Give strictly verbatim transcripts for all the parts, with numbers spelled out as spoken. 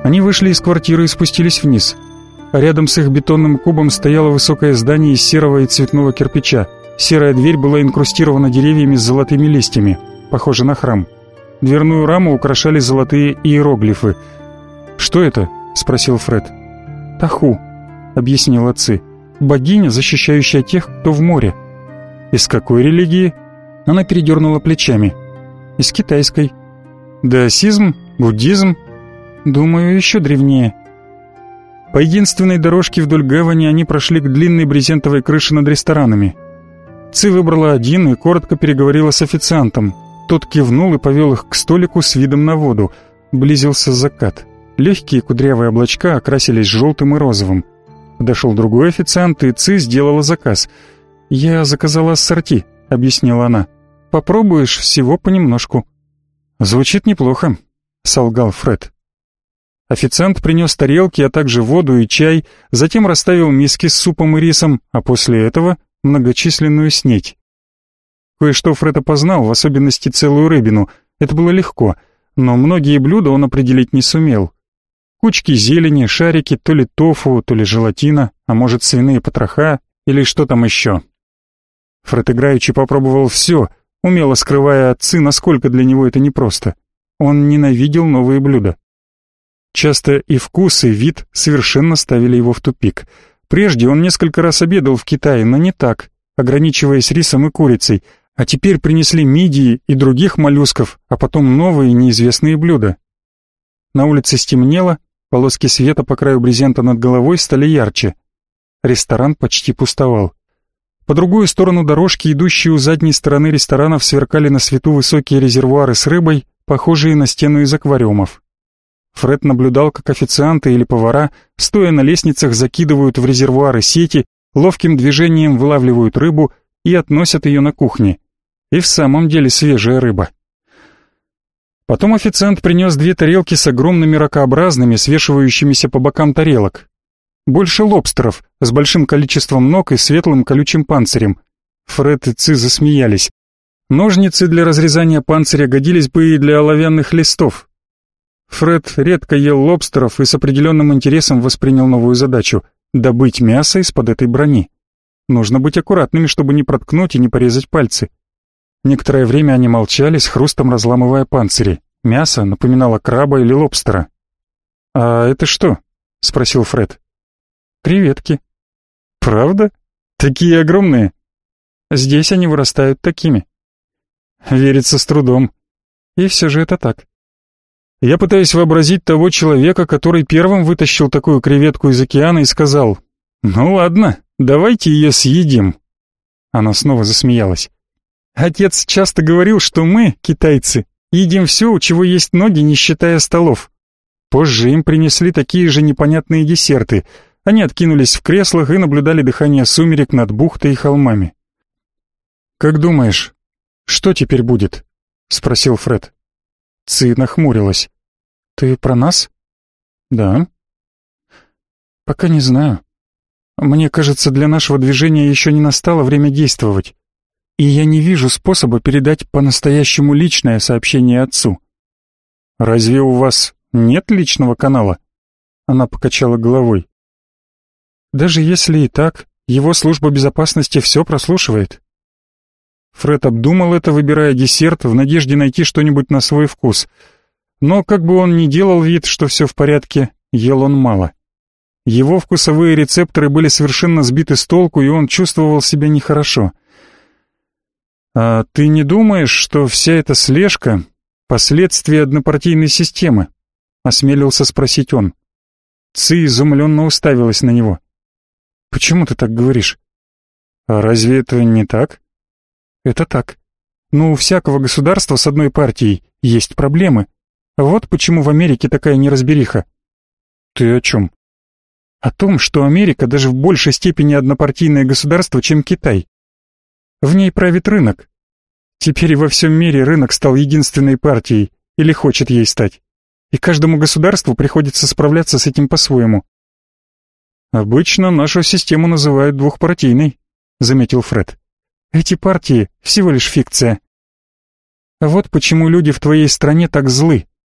Они вышли из квартиры и спустились вниз. Рядом с их бетонным кубом стояло высокое здание из серого и цветного кирпича. Серая дверь была инкрустирована деревьями с золотыми листьями, похоже на храм. Дверную раму украшали золотые иероглифы. «Что это?» — спросил Фред. «Таху», — объяснила Ци. «Богиня, защищающая тех, кто в море». «Из какой религии?» Она передернула плечами. «Из китайской». «Даосизм? Буддизм?» «Думаю, еще древнее». По единственной дорожке вдоль гавани они прошли к длинной брезентовой крыше над ресторанами. Ци выбрала один и коротко переговорила с официантом. Тот кивнул и повел их к столику с видом на воду. Близился закат. Легкие кудрявые облачка окрасились желтым и розовым. Подошел другой официант, и Ци сделала заказ. «Я заказала ассорти», — объяснила она. «Попробуешь всего понемножку». «Звучит неплохо», — солгал Фред. Официант принес тарелки, а также воду и чай, затем расставил миски с супом и рисом, а после этого многочисленную снеть. Кое-что Фред опознал, в особенности целую рыбину. Это было легко, но многие блюда он определить не сумел. Кучки зелени, шарики, то ли тофу, то ли желатина, а может свиные потроха или что там еще. Фред играючи попробовал все, умело скрывая от Ци, насколько для него это непросто. Он ненавидел новые блюда. Часто и вкус, и вид совершенно ставили его в тупик. Прежде он несколько раз обедал в Китае, но не так, ограничиваясь рисом и курицей, а теперь принесли мидии и других моллюсков, а потом новые неизвестные блюда. На улице стемнело, полоски света по краю брезента над головой стали ярче. Ресторан почти пустовал. По другую сторону дорожки, идущие у задней стороны ресторанов, сверкали на свету высокие резервуары с рыбой, похожие на стену из аквариумов. Фред наблюдал, как официанты или повара, стоя на лестницах, закидывают в резервуары сети, ловким движением вылавливают рыбу и относят ее на кухне. И в самом деле свежая рыба. Потом официант принес две тарелки с огромными ракообразными, свешивающимися по бокам тарелок. Больше лобстеров, с большим количеством ног и светлым колючим панцирем. Фред и Ци засмеялись. Ножницы для разрезания панциря годились бы и для оловянных листов. Фред редко ел лобстеров и с определенным интересом воспринял новую задачу — добыть мясо из-под этой брони. Нужно быть аккуратными, чтобы не проткнуть и не порезать пальцы. Некоторое время они молчали, с хрустом разламывая панцири. Мясо напоминало краба или лобстера. «А это что?» — спросил Фред. «Креветки». «Правда? Такие огромные?» «Здесь они вырастают такими». Верится с трудом. И все же это так. Я пытаюсь вообразить того человека, который первым вытащил такую креветку из океана и сказал: «Ну ладно, давайте ее съедим». Она снова засмеялась. Отец часто говорил, что мы, китайцы, едим все, у чего есть ноги, не считая столов. Позже им принесли такие же непонятные десерты. Они откинулись в креслах и наблюдали дыхание сумерек над бухтой и холмами. «Как думаешь, что теперь будет?» — спросил Фред. Ци нахмурилась. «Ты про нас?» «Да». «Пока не знаю. Мне кажется, для нашего движения еще не настало время действовать. И я не вижу способа передать по-настоящему личное сообщение отцу». «Разве у вас нет личного канала?» Она покачала головой. «Даже если и так, его служба безопасности все прослушивает». Фред обдумал это, выбирая десерт, в надежде найти что-нибудь на свой вкус. Но как бы он ни делал вид, что все в порядке, ел он мало. Его вкусовые рецепторы были совершенно сбиты с толку, и он чувствовал себя нехорошо. «А ты не думаешь, что вся эта слежка — последствия однопартийной системы?» — осмелился спросить он. Ци изумленно уставилась на него. «Почему ты так говоришь?» «А разве это не так?» «Это так. Но у всякого государства с одной партией есть проблемы. Вот почему в Америке такая неразбериха». «Ты о чем?» «О том, что Америка даже в большей степени однопартийное государство, чем Китай. В ней правит рынок. Теперь и во всем мире рынок стал единственной партией, или хочет ей стать. И каждому государству приходится справляться с этим по-своему». «Обычно нашу систему называют двухпартийной», — заметил Фред. «Эти партии — всего лишь фикция. Вот почему люди в твоей стране так злы.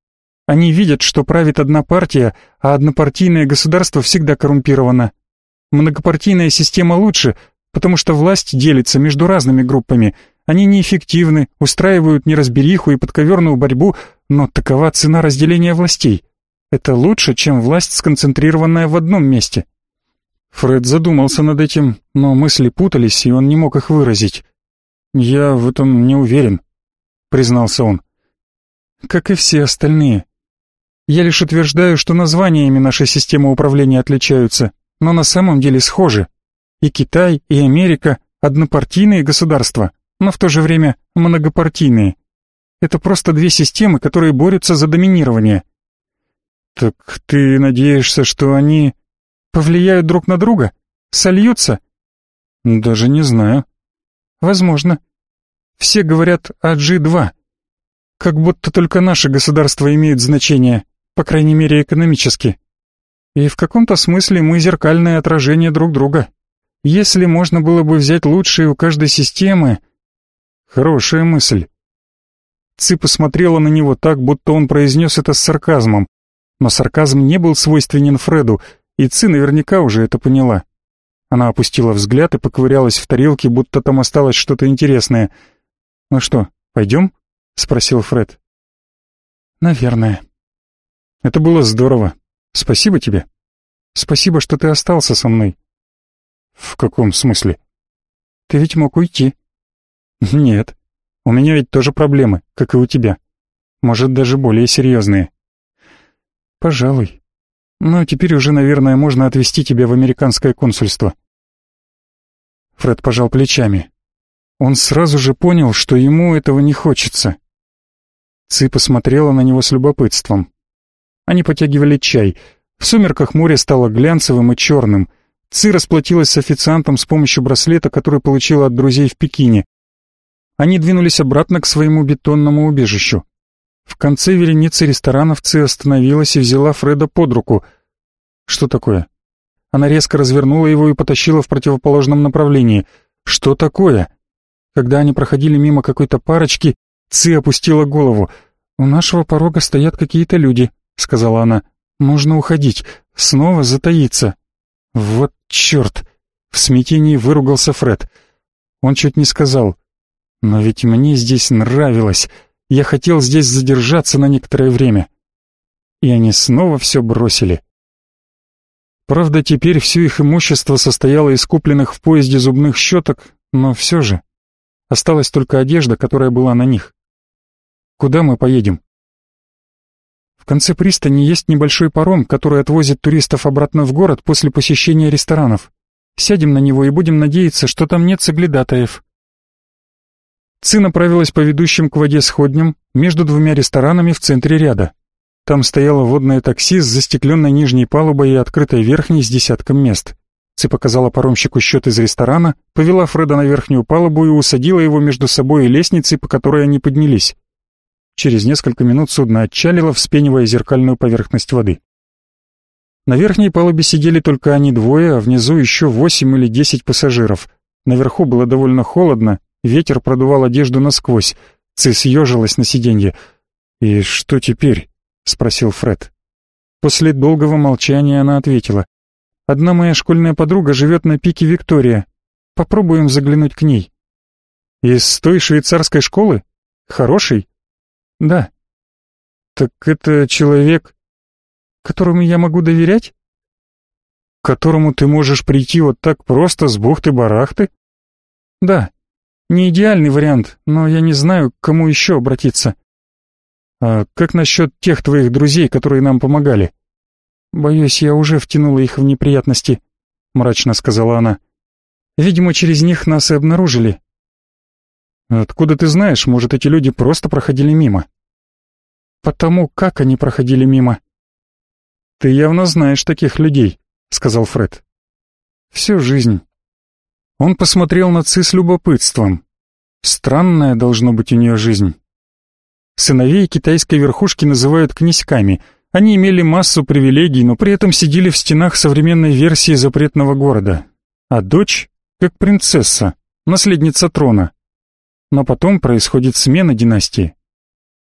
Они видят, что правит одна партия, а однопартийное государство всегда коррумпировано. Многопартийная система лучше, потому что власть делится между разными группами. Они неэффективны, устраивают неразбериху и подковерную борьбу, но такова цена разделения властей. Это лучше, чем власть, сконцентрированная в одном месте. Фред задумался над этим, но мысли путались, и он не мог их выразить. «Я в этом не уверен», — признался он. «Как и все остальные. Я лишь утверждаю, что названиями нашей системы управления отличаются, но на самом деле схожи. И Китай, и Америка — однопартийные государства, но в то же время многопартийные. Это просто две системы, которые борются за доминирование». «Так ты надеешься, что они повлияют друг на друга? Сольются?» «Даже не знаю». «Возможно. Все говорят о джи два. Как будто только наше государство имеет значение, по крайней мере экономически. И в каком-то смысле мы зеркальное отражение друг друга. Если можно было бы взять лучшее у каждой системы...» «Хорошая мысль». Ци посмотрела на него так, будто он произнес это с сарказмом. Но сарказм не был свойственен Фреду, и Ци наверняка уже это поняла. Она опустила взгляд и поковырялась в тарелке, будто там осталось что-то интересное. «Ну что, пойдем?» — спросил Фред. «Наверное». «Это было здорово. Спасибо тебе. Спасибо, что ты остался со мной». «В каком смысле?» «Ты ведь мог уйти». «Нет. У меня ведь тоже проблемы, как и у тебя. Может, даже более серьезные». «Пожалуй. Но теперь уже, наверное, можно отвезти тебя в американское консульство». Фред пожал плечами. Он сразу же понял, что ему этого не хочется. Ци посмотрела на него с любопытством. Они потягивали чай. В сумерках море стало глянцевым и черным. Ци расплатилась с официантом с помощью браслета, который получила от друзей в Пекине. Они двинулись обратно к своему бетонному убежищу. В конце вереницы ресторанов Ци остановилась и взяла Фреда под руку. «Что такое?» Она резко развернула его и потащила в противоположном направлении. «Что такое?» Когда они проходили мимо какой-то парочки, Ци опустила голову. «У нашего порога стоят какие-то люди», — сказала она. «Нужно уходить, снова затаиться». «Вот черт!» — в смятении выругался Фред. Он чуть не сказал: «Но ведь мне здесь нравилось. Я хотел здесь задержаться на некоторое время». И они снова все бросили. Правда, теперь все их имущество состояло из купленных в поезде зубных щеток, но все же осталась только одежда, которая была на них. «Куда мы поедем?» «В конце пристани есть небольшой паром, который отвозит туристов обратно в город после посещения ресторанов. Сядем на него и будем надеяться, что там нет соглядатаев». Ци направилась по ведущим к воде сходням между двумя ресторанами в центре ряда. Там стояло водное такси с застекленной нижней палубой и открытой верхней с десятком мест. Ци показала паромщику счет из ресторана, повела Фреда на верхнюю палубу и усадила его между собой и лестницей, по которой они поднялись. Через несколько минут судно отчалило, вспенивая зеркальную поверхность воды. На верхней палубе сидели только они двое, а внизу еще восемь или десять пассажиров. Наверху было довольно холодно, ветер продувал одежду насквозь. Ци съежилась на сиденье. «И что теперь?» — спросил Фред. После долгого молчания она ответила: «Одна моя школьная подруга живет на пике Виктория. Попробуем заглянуть к ней». «Из той швейцарской школы? Хороший?» «Да». «Так это человек, которому я могу доверять?» «К которому ты можешь прийти вот так просто с бухты-барахты?» «Да. Не идеальный вариант, но я не знаю, к кому еще обратиться». «А как насчет тех твоих друзей, которые нам помогали?» «Боюсь, я уже втянула их в неприятности», — мрачно сказала она. «Видимо, через них нас и обнаружили». «Откуда ты знаешь, может, эти люди просто проходили мимо?» «Потому как они проходили мимо». «Ты явно знаешь таких людей», — сказал Фред. «Всю жизнь». Он посмотрел на Ци с любопытством. Странная должно быть у нее жизнь. Сыновей китайской верхушки называют князьками. Они имели массу привилегий, но при этом сидели в стенах современной версии запретного города. А дочь как принцесса, наследница трона. Но потом происходит смена династии.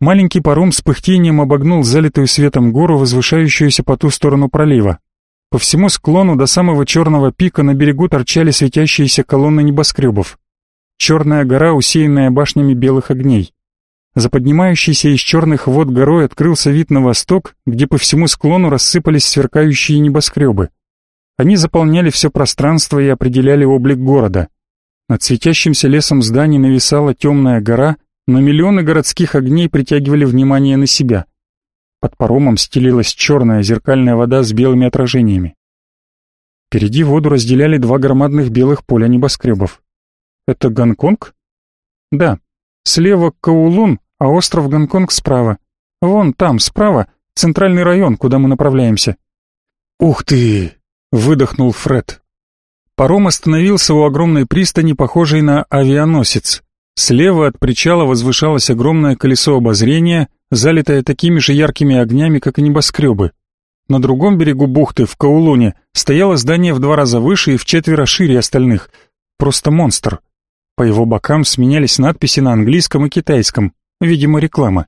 Маленький паром с пыхтением обогнул залитую светом гору, возвышающуюся по ту сторону пролива. По всему склону до самого черного пика на берегу торчали светящиеся колонны небоскребов. Черная гора, усеянная башнями белых огней. За поднимающейся из черных вод горой открылся вид на восток, где по всему склону рассыпались сверкающие небоскребы. Они заполняли все пространство и определяли облик города. Над светящимся лесом зданий нависала темная гора, но миллионы городских огней притягивали внимание на себя. Под паромом стелилась черная зеркальная вода с белыми отражениями. Впереди воду разделяли два громадных белых поля небоскребов. Это Гонконг? Да. Слева Коулун, а остров Гонконг справа. Вон там, справа, центральный район, куда мы направляемся. «Ух ты!» — выдохнул Фред. Паром остановился у огромной пристани, похожей на авианосец. Слева от причала возвышалось огромное колесо обозрения, залитое такими же яркими огнями, как и небоскребы. На другом берегу бухты, в Коулуне, стояло здание в два раза выше и вчетверо шире остальных. Просто монстр. По его бокам сменялись надписи на английском и китайском, видимо, реклама.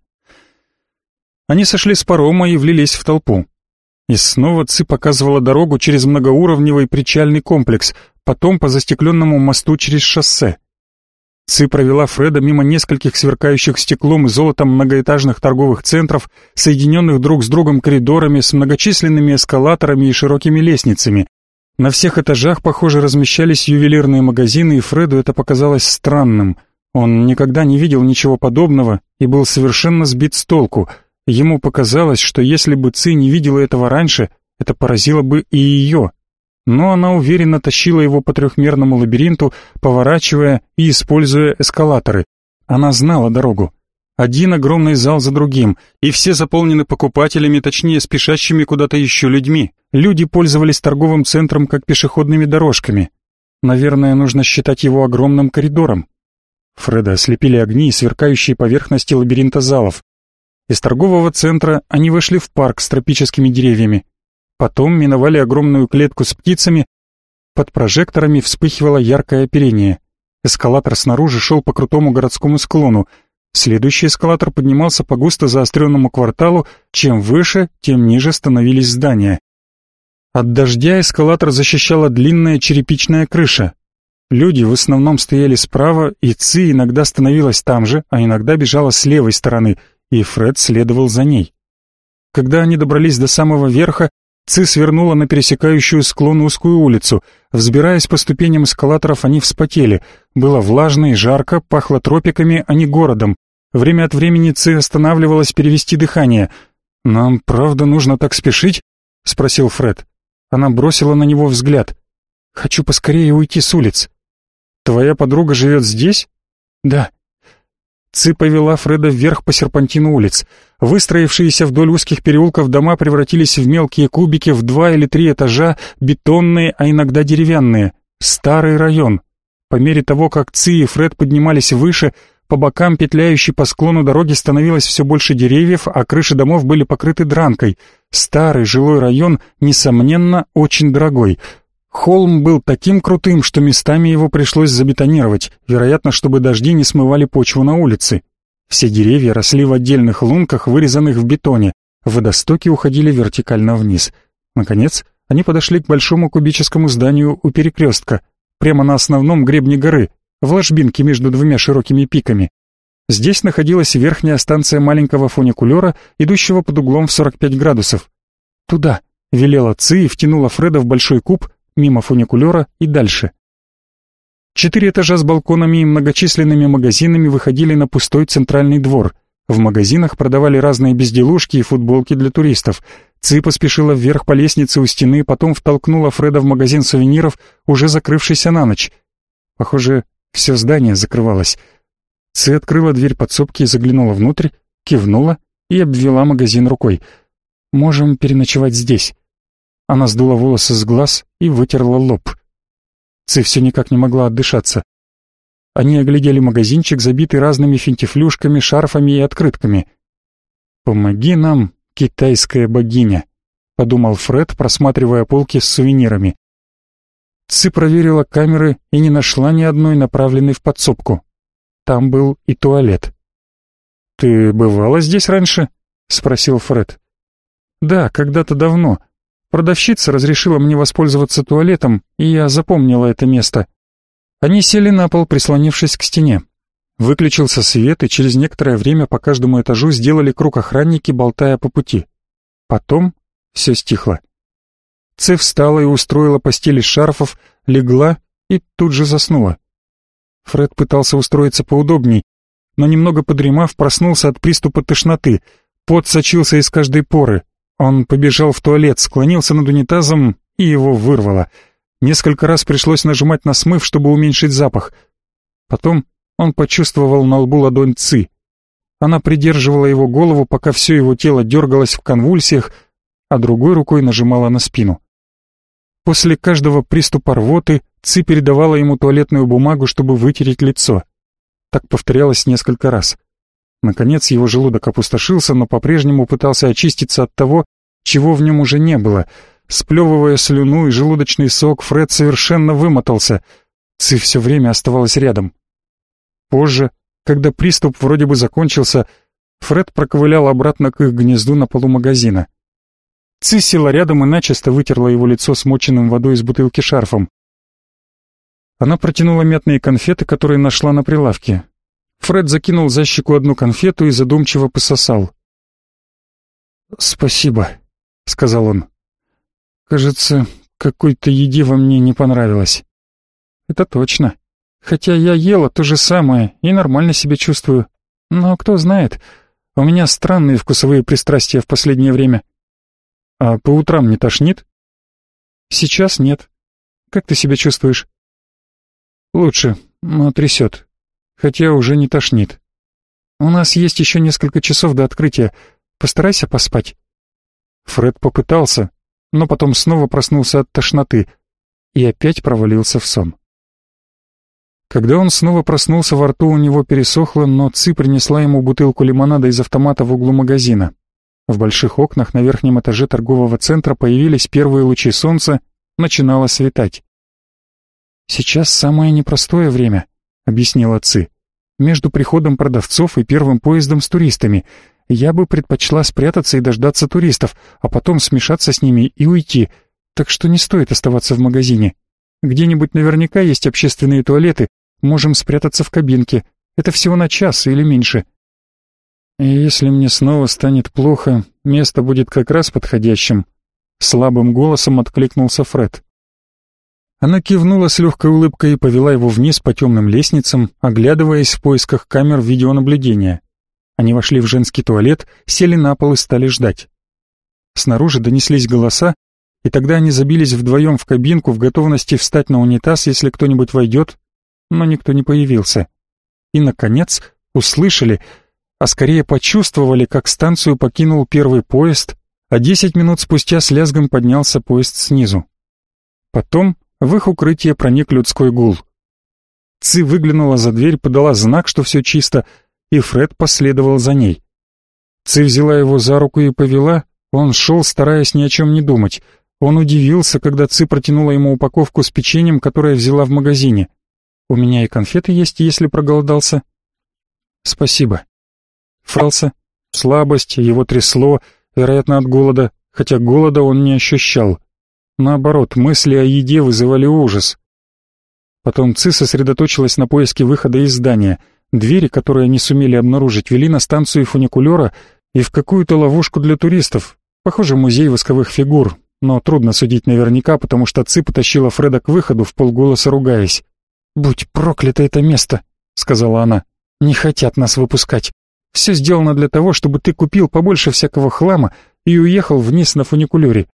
Они сошли с парома и влились в толпу. И снова Ци показывала дорогу через многоуровневый причальный комплекс, потом по застекленному мосту через шоссе. Ци провела Фреда мимо нескольких сверкающих стеклом и золотом многоэтажных торговых центров, соединенных друг с другом коридорами с многочисленными эскалаторами и широкими лестницами. На всех этажах, похоже, размещались ювелирные магазины, и Фреду это показалось странным. Он никогда не видел ничего подобного и был совершенно сбит с толку. Ему показалось, что если бы Ци не видела этого раньше, это поразило бы и ее. Но она уверенно тащила его по трехмерному лабиринту, поворачивая и используя эскалаторы. Она знала дорогу. Один огромный зал за другим, и все заполнены покупателями, точнее, спешащими куда-то еще людьми. Люди пользовались торговым центром как пешеходными дорожками. Наверное, нужно считать его огромным коридором. Фреда ослепили огни и сверкающие поверхности лабиринта залов. Из торгового центра они вышли в парк с тропическими деревьями. Потом миновали огромную клетку с птицами. Под прожекторами вспыхивало яркое оперение. Эскалатор снаружи шел по крутому городскому склону. Следующий эскалатор поднимался по густо заостренному кварталу. Чем выше, тем ниже становились здания. От дождя эскалатор защищала длинная черепичная крыша. Люди в основном стояли справа, и Ци иногда становилась там же, а иногда бежала с левой стороны, и Фред следовал за ней. Когда они добрались до самого верха, Ци свернула на пересекающую склон узкую улицу. Взбираясь по ступеням эскалаторов, они вспотели. Было влажно и жарко, пахло тропиками, а не городом. Время от времени Ци останавливалась перевести дыхание. «Нам правда нужно так спешить?» — спросил Фред. Она бросила на него взгляд. «Хочу поскорее уйти с улиц». «Твоя подруга живет здесь?» «Да». Ци повела Фреда вверх по серпантину улиц. Выстроившиеся вдоль узких переулков дома превратились в мелкие кубики в два или три этажа, бетонные, а иногда деревянные. Старый район. По мере того, как Ци и Фред поднимались выше, по бокам петляющей по склону дороги становилось все больше деревьев, а крыши домов были покрыты дранкой. Старый жилой район, несомненно, очень дорогой. Холм был таким крутым, что местами его пришлось забетонировать, вероятно, чтобы дожди не смывали почву на улице. Все деревья росли в отдельных лунках, вырезанных в бетоне. Водостоки уходили вертикально вниз. Наконец, они подошли к большому кубическому зданию у перекрестка, прямо на основном гребне горы, в ложбинке между двумя широкими пиками. Здесь находилась верхняя станция маленького фуникулера, идущего под углом в сорок пять градусов. «Туда», — велела Ци и втянула Фреда в большой куб, мимо фуникулера и дальше. Четыре этажа с балконами и многочисленными магазинами выходили на пустой центральный двор. В магазинах продавали разные безделушки и футболки для туристов. Ци поспешила вверх по лестнице у стены, потом втолкнула Фреда в магазин сувениров, уже закрывшийся на ночь. Похоже, все здание закрывалось. Ци открыла дверь подсобки и заглянула внутрь, кивнула и обвела магазин рукой. «Можем переночевать здесь». Она сдула волосы с глаз и вытерла лоб. Ци все никак не могла отдышаться. Они оглядели магазинчик, забитый разными финтифлюшками, шарфами и открытками. «Помоги нам, китайская богиня», — подумал Фред, просматривая полки с сувенирами. Ци проверила камеры и не нашла ни одной направленной в подсобку. Там был и туалет. «Ты бывала здесь раньше?» — спросил Фред. «Да, когда-то давно. Продавщица разрешила мне воспользоваться туалетом, и я запомнила это место». Они сели на пол, прислонившись к стене. Выключился свет, и через некоторое время по каждому этажу сделали круг охранники, болтая по пути. Потом все стихло. Ци встала и устроила постель из шарфов, легла и тут же заснула. Фред пытался устроиться поудобней, но немного подремав, проснулся от приступа тошноты. Пот сочился из каждой поры. Он побежал в туалет, склонился над унитазом, и его вырвало. Несколько раз пришлось нажимать на смыв, чтобы уменьшить запах. Потом он почувствовал на лбу ладонь Ци. Она придерживала его голову, пока все его тело дергалось в конвульсиях, а другой рукой нажимала на спину. После каждого приступа рвоты Ци передавала ему туалетную бумагу, чтобы вытереть лицо. Так повторялось несколько раз. Наконец его желудок опустошился, но по-прежнему пытался очиститься от того, чего в нем уже не было. Сплевывая слюну и желудочный сок, Фред совершенно вымотался. Ци все время оставалась рядом. Позже, когда приступ вроде бы закончился, Фред проковылял обратно к их гнезду на полу магазина. Ци села рядом и начисто вытерла его лицо смоченным водой из бутылки шарфом. Она протянула мятные конфеты, которые нашла на прилавке. Фред закинул за щеку одну конфету и задумчиво пососал. «Спасибо», — сказал он. «Кажется, какой-то еде во мне не понравилось». «Это точно. Хотя я ела то же самое и нормально себя чувствую. Но кто знает, у меня странные вкусовые пристрастия в последнее время». «А по утрам не тошнит?» «Сейчас нет. Как ты себя чувствуешь?» «Лучше, но трясет. Хотя уже не тошнит. У нас есть еще несколько часов до открытия. Постарайся поспать». Фред попытался, но потом снова проснулся от тошноты и опять провалился в сон. Когда он снова проснулся, во рту у него пересохло, но Ци принесла ему бутылку лимонада из автомата в углу магазина. В больших окнах на верхнем этаже торгового центра появились первые лучи солнца, начинало светать. «Сейчас самое непростое время», — объяснила Ци. «Между приходом продавцов и первым поездом с туристами. Я бы предпочла спрятаться и дождаться туристов, а потом смешаться с ними и уйти, так что не стоит оставаться в магазине. Где-нибудь наверняка есть общественные туалеты, можем спрятаться в кабинке. Это всего на час или меньше. И если мне снова станет плохо, место будет как раз подходящим», — слабым голосом откликнулся Фред. Она кивнула с легкой улыбкой и повела его вниз по темным лестницам, оглядываясь в поисках камер видеонаблюдения. Они вошли в женский туалет, сели на пол и стали ждать. Снаружи донеслись голоса, и тогда они забились вдвоем в кабинку в готовности встать на унитаз, если кто-нибудь войдет, но никто не появился. И, наконец, услышали, а скорее почувствовали, как станцию покинул первый поезд, а десять минут спустя с лязгом поднялся поезд снизу. Потом в их укрытие проник людской гул. Ци выглянула за дверь, подала знак, что все чисто, и Фред последовал за ней. Ци взяла его за руку и повела, он шел, стараясь ни о чем не думать. Он удивился, когда Ци протянула ему упаковку с печеньем, которое взяла в магазине. «У меня и конфеты есть, если проголодался». «Спасибо». Фрался, слабость, его трясло, вероятно, от голода, хотя голода он не ощущал. Наоборот, мысли о еде вызывали ужас. Потом Ци сосредоточилась на поиске выхода из здания. Двери, которые они сумели обнаружить, вели на станцию фуникулера и в какую-то ловушку для туристов. Похоже, музей восковых фигур, но трудно судить наверняка, потому что Ци потащила Фреда к выходу, вполголоса ругаясь. «Будь проклято это место», — сказала она. «Не хотят нас выпускать. Все сделано для того, чтобы ты купил побольше всякого хлама и уехал вниз на фуникулере».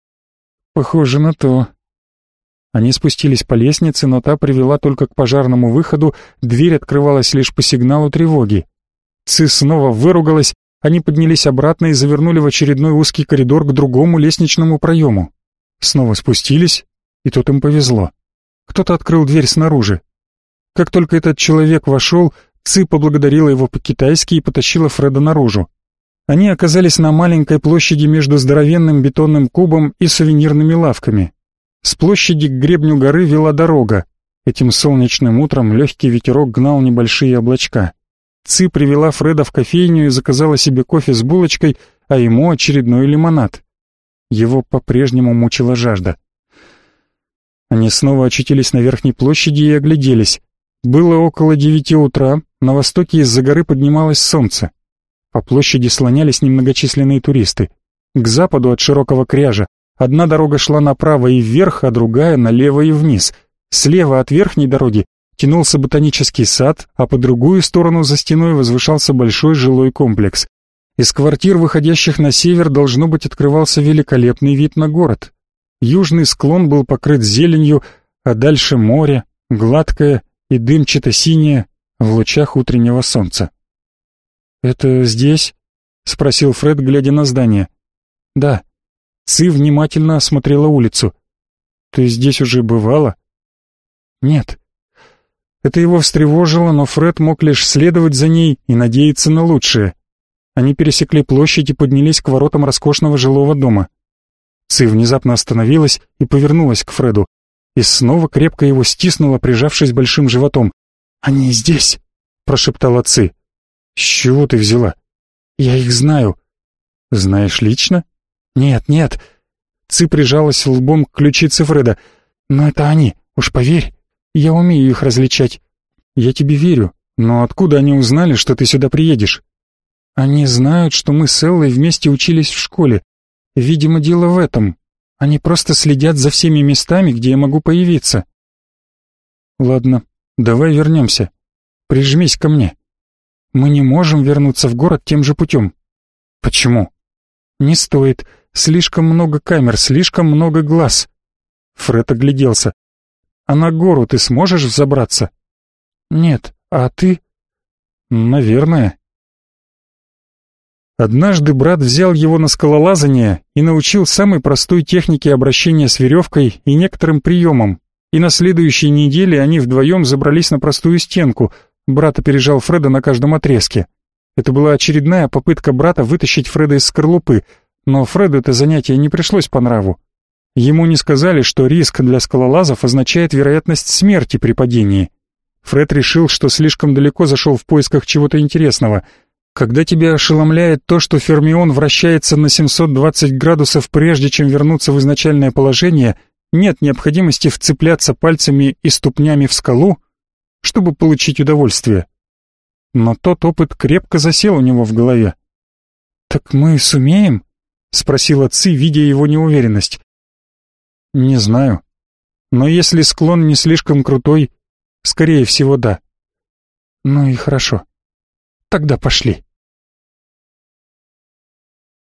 «Похоже на то». Они спустились по лестнице, но та привела только к пожарному выходу, дверь открывалась лишь по сигналу тревоги. Ци снова выругалась, они поднялись обратно и завернули в очередной узкий коридор к другому лестничному проему. Снова спустились, и тут им повезло. Кто-то открыл дверь снаружи. Как только этот человек вошел, Ци поблагодарила его по-китайски и потащила Фреда наружу. Они оказались на маленькой площади между здоровенным бетонным кубом и сувенирными лавками. С площади к гребню горы вела дорога. Этим солнечным утром легкий ветерок гнал небольшие облачка. Ци привела Фреда в кофейню и заказала себе кофе с булочкой, а ему очередной лимонад. Его по-прежнему мучила жажда. Они снова очутились на верхней площади и огляделись. Было около девяти утра, на востоке из-за горы поднималось солнце. По площади слонялись немногочисленные туристы. К западу от широкого кряжа одна дорога шла направо и вверх, а другая налево и вниз. Слева от верхней дороги тянулся ботанический сад, а по другую сторону за стеной возвышался большой жилой комплекс. Из квартир, выходящих на север, должно быть, открывался великолепный вид на город. Южный склон был покрыт зеленью, а дальше море, гладкое и дымчато-синее в лучах утреннего солнца. «Это здесь?» — спросил Фред, глядя на здание. «Да». Ци внимательно осмотрела улицу. «Ты здесь уже бывала?» «Нет». Это его встревожило, но Фред мог лишь следовать за ней и надеяться на лучшее. Они пересекли площадь и поднялись к воротам роскошного жилого дома. Ци внезапно остановилась и повернулась к Фреду, и снова крепко его стиснула, прижавшись большим животом. «Они здесь!» — прошептала Ци. «С чего ты взяла?» «Я их знаю». «Знаешь лично?» «Нет, нет». Ци прижалась лбом к ключице Фреда. «Но это они, уж поверь. Я умею их различать». «Я тебе верю, но откуда они узнали, что ты сюда приедешь?» «Они знают, что мы с Эллой вместе учились в школе. Видимо, дело в этом. Они просто следят за всеми местами, где я могу появиться». «Ладно, давай вернемся. Прижмись ко мне». «Мы не можем вернуться в город тем же путем». «Почему?» «Не стоит. Слишком много камер, слишком много глаз». Фред огляделся. «А на гору ты сможешь взобраться?» «Нет. А ты?» «Наверное». Однажды брат взял его на скалолазание и научил самой простой технике обращения с веревкой и некоторым приемам, и на следующей неделе они вдвоем забрались на простую стенку. Брат опережал Фреда на каждом отрезке. Это была очередная попытка брата вытащить Фреда из скорлупы, но Фреду это занятие не пришлось по нраву. Ему не сказали, что риск для скалолазов означает вероятность смерти при падении. Фред решил, что слишком далеко зашел в поисках чего-то интересного. Когда тебя ошеломляет то, что фермион вращается на семьсот двадцать градусов прежде, чем вернуться в изначальное положение, нет необходимости вцепляться пальцами и ступнями в скалу, чтобы получить удовольствие. Но тот опыт крепко засел у него в голове. «Так мы сумеем?» — спросила Ци, видя его неуверенность. «Не знаю. Но если склон не слишком крутой, скорее всего, да». «Ну и хорошо. Тогда пошли».